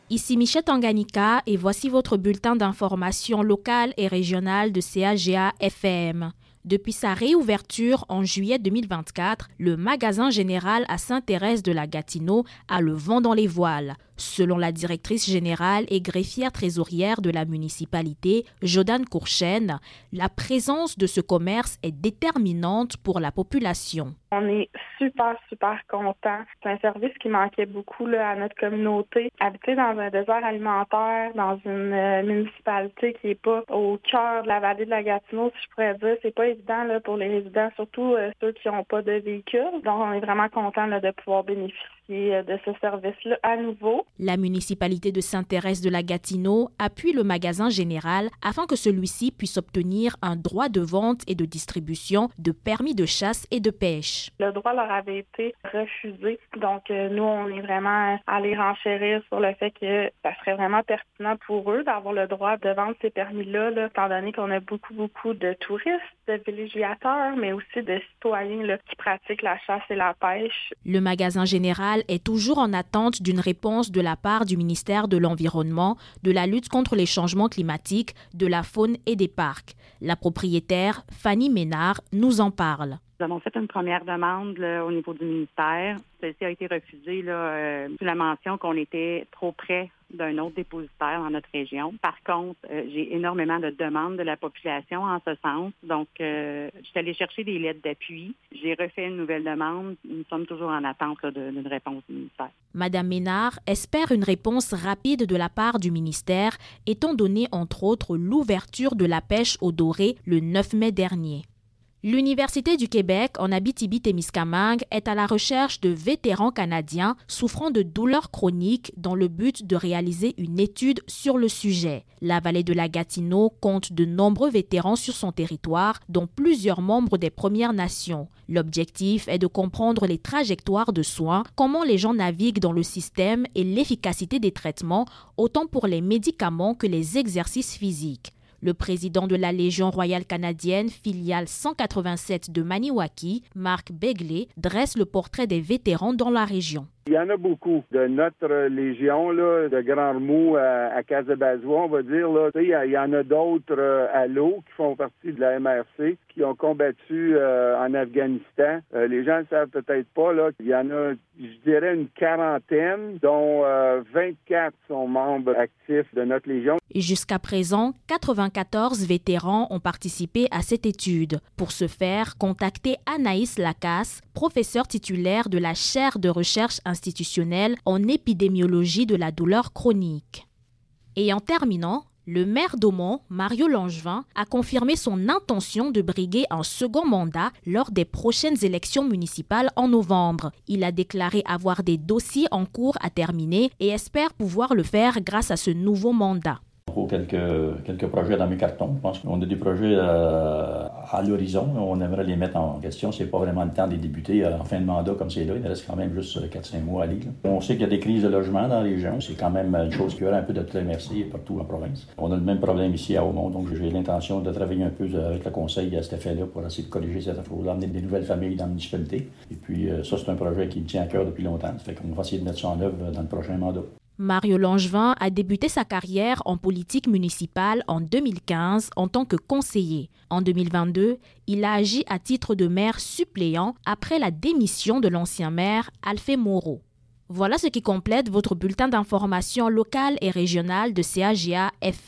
Ici Michette Tanganyika et voici votre bulletin d'information locale et régionale de CAGA FM. Depuis sa réouverture en juillet 2024, le magasin général à Sainte-Thérèse-de-la-Gatineau a le vent dans les voiles. Selon la directrice générale et greffière trésorière de la municipalité, Jodane Courchaine, la présence de ce commerce est déterminante pour la population. On est super contents. C'est un service qui manquait beaucoup à notre communauté. Habiter dans un désert alimentaire, dans une municipalité qui n'est pas au cœur de la vallée de la Gatineau, si je pourrais dire, c'est pas évident pour les résidents, surtout ceux qui n'ont pas de véhicule. Donc, on est vraiment contents de pouvoir bénéficier de ce service-là à nouveau. La municipalité de Sainte-Thérèse-de-la-Gatineau appuie le magasin général afin que celui-ci puisse obtenir un droit de vente et de distribution de permis de chasse et de pêche. Le droit leur avait été refusé. Donc, nous, on est vraiment allés renchérir sur le fait que ça serait vraiment pertinent pour eux d'avoir le droit de vendre ces permis-là, étant donné qu'on a beaucoup de touristes, de villégiateurs, mais aussi de citoyens qui pratiquent la chasse et la pêche. Le magasin général est toujours en attente d'une réponse de la part du ministère de l'Environnement, de la lutte contre les changements climatiques, de la faune et des parcs. La propriétaire, Fanny Ménard, nous en parle. Nous avons fait une première demande au niveau du ministère. Celle-ci a été refusée sous la mention qu'on était trop près d'un autre dépositaire dans notre région. Par contre, j'ai énormément de demandes de la population en ce sens. Donc, je suis allée chercher des lettres d'appui. J'ai refait une nouvelle demande. Nous sommes toujours en attente d'une réponse du ministère. Madame Ménard espère une réponse rapide de la part du ministère, étant donné, entre autres, l'ouverture de la pêche au doré le 9 mai dernier. L'Université du Québec en Abitibi-Témiscamingue est à la recherche de vétérans canadiens souffrant de douleurs chroniques dans le but de réaliser une étude sur le sujet. La vallée de la Gatineau compte de nombreux vétérans sur son territoire, dont plusieurs membres des Premières Nations. L'objectif est de comprendre les trajectoires de soins, comment les gens naviguent dans le système et l'efficacité des traitements, autant pour les médicaments que les exercices physiques. Le président de la Légion royale canadienne, filiale 187 de Maniwaki, Marc Begley, dresse le portrait des vétérans dans la région. Il y en a beaucoup. De notre Légion, de Grand Remous à Casabazois, on va dire, il y en a d'autres à l'eau qui font partie de la MRC, qui ont combattu en Afghanistan. Les gens ne savent peut-être pas, il y en a, je dirais, une quarantaine, dont 24 sont membres actifs de notre Légion. Et jusqu'à présent, 94 vétérans ont participé à cette étude. Pour ce faire, contactez Anaïs Lacasse, professeure titulaire de la chaire de recherche institutionnelle en épidémiologie de la douleur chronique. Et en terminant, le maire d'Aumont, Mario Langevin, a confirmé son intention de briguer un second mandat lors des prochaines élections municipales en novembre. Il a déclaré avoir des dossiers en cours à terminer et espère pouvoir le faire grâce à ce nouveau mandat. Pour quelques projets dans mes cartons. Je pense qu'on a des projets à l'horizon. On aimerait les mettre en question. C'est pas vraiment le temps de les débuter en fin de mandat comme c'est là. Il reste quand même juste 4-5 mois à aller. On sait qu'il y a des crises de logement dans la région. C'est quand même une chose qui aura un peu de toute la MRC partout en province. On a le même problème ici à Aumont. Donc j'ai l'intention de travailler un peu avec le conseil à cet effet-là pour essayer de corriger cette affaire, d'amener des nouvelles familles dans la municipalité. Et puis ça, c'est un projet qui me tient à cœur depuis longtemps. Ça fait qu'on va essayer de mettre ça en œuvre dans le prochain mandat. Mario Langevin a débuté sa carrière en politique municipale en 2015 en tant que conseiller. En 2022, il a agi à titre de maire suppléant après la démission de l'ancien maire Alphée Moreau. Voilà ce qui complète votre bulletin d'information locale et régionale de CAGA FM.